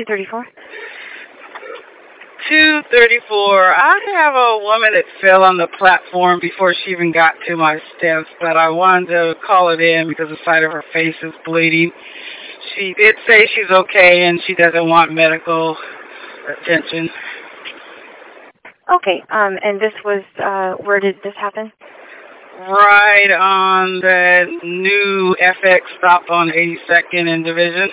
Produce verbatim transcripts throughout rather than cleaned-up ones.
two thirty-four. two thirty-four. I have a woman that fell on the platform before she even got to my steps, but I wanted to call it in because the side of her face is bleeding. She did say she's okay and she doesn't want medical attention. Okay, um, and this was, uh, where did this happen? Right on the new F X stop on eighty-second and Division.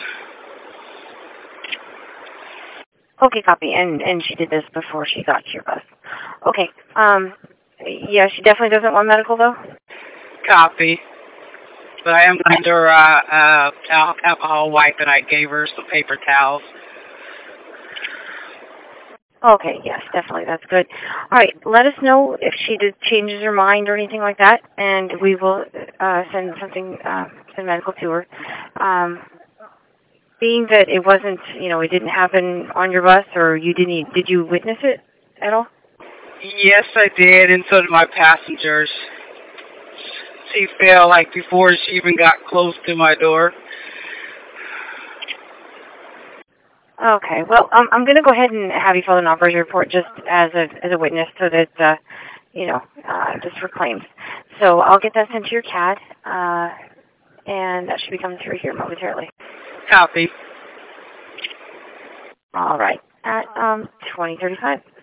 Okay, copy. And and she did this before she got to your bus. Okay. Um. Yeah, she definitely doesn't want medical though. Copy. But I am under uh, uh, al- alcohol wipe, and I gave her some paper towels. Okay. Yes, definitely. That's good. All right. Let us know if she did, changes her mind or anything like that, and we will uh, send something, uh, send medical to her. Um. Being that it wasn't, you know, it didn't happen on your bus, or you didn't, did you witness it at all? Yes, I did, and so did my passengers. She fell, like, before she even got close to my door. Okay. Well, um, I'm going to go ahead and have you fill an operator report just as a as a witness, so that uh, you know, uh, just for claims. So I'll get that sent to your C A D, uh, and that should be coming through here momentarily. Copy. All right. At um twenty thirty-five.